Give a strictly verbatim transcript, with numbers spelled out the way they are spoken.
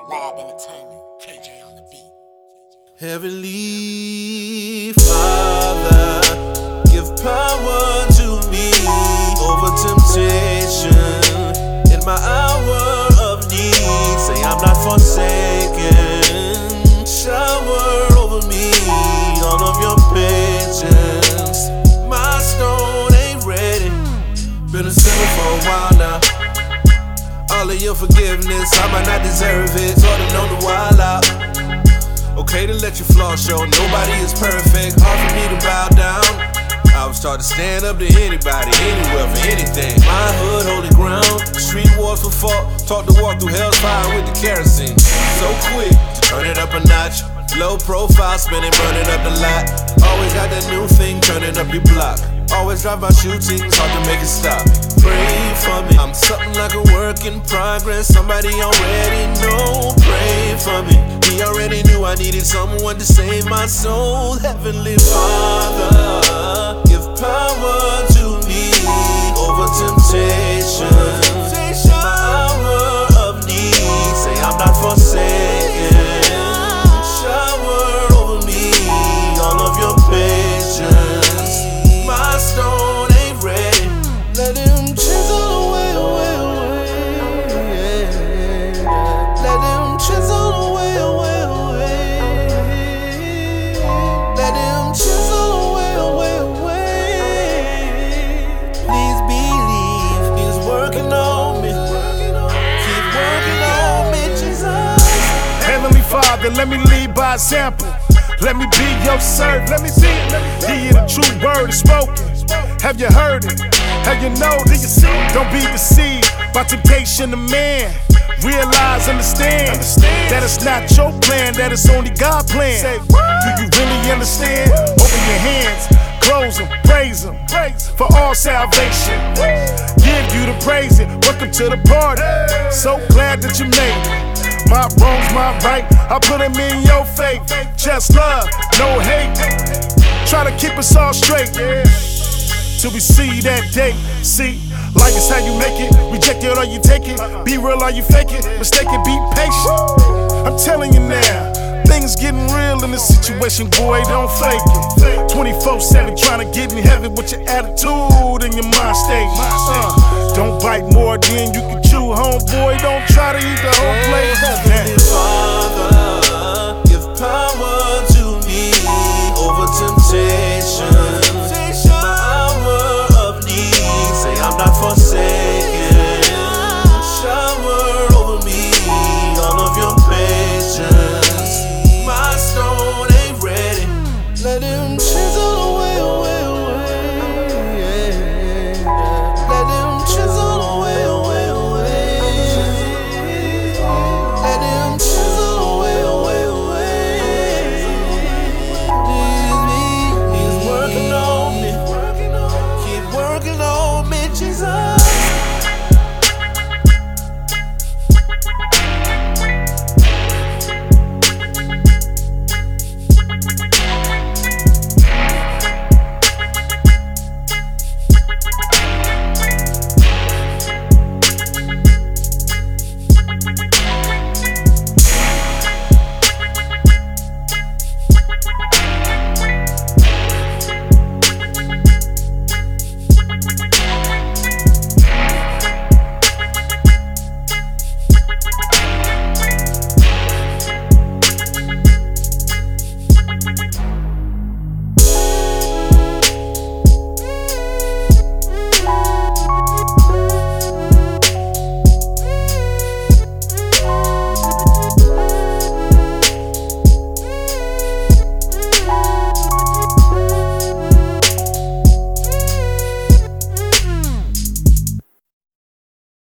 Lab Entertainment, K J on the beat. Heavenly Father, give power to me over temptation in my hour of need. Say I'm not forsaken. Shower over me all of your patience. My stone ain't ready. Been a sinner for a while now. All of your forgiveness, I might not deserve it. Sort of know the wild out. Okay to let your flaws show, nobody is perfect. Hard for me to bow down. I was taught to stand up to anybody, anywhere, for anything. My hood, holy ground. Street wars for fought. Taught to walk through hell's fire with the kerosene. So quick to turn it up a notch. Low profile, spinning, burning up the lot. Always got that new thing, turning up your block. Always drive by shootings, hard to make it stop. Pray for me, I'm something like a work in progress. Somebody already know, pray for me. He already knew I needed someone to save my soul. Heavenly Father, give power to me over temptation. My hour of need, say I'm not forsaken. Shower over me all of your patience. My stone ain't ready. Let him chisel away, away, away. Let him chisel away, away, away. Let him chisel away, away, away. Please believe he's working on me. Keep working on me, Jesus. Heavenly Father, let me lead by example. Let me be your servant. Let me be. Hear the true word is spoken. Have you heard it? Have you know? Do you see? Don't be deceived by temptation of man. Realize, understand, understand that it's not your plan, that it's only God's plan. Say, do you really understand? Open your hands, close them, praise Him for all salvation. Give you the praise it. Welcome to the party. So glad that you made it. My wrongs, my right, I put them in your faith. Just love, no hate. Try to keep us all straight till we see that day. See, life is how you make it. Reject it or you take it. Be real or you fake it. Mistake it, be patient. I'm telling you now, things getting real in this situation, boy, don't fake it. twenty-four seven trying to get in heaven with your attitude and your mind state. Uh, don't bite more than you can chew, homeboy. Don't try to eat the whole plate.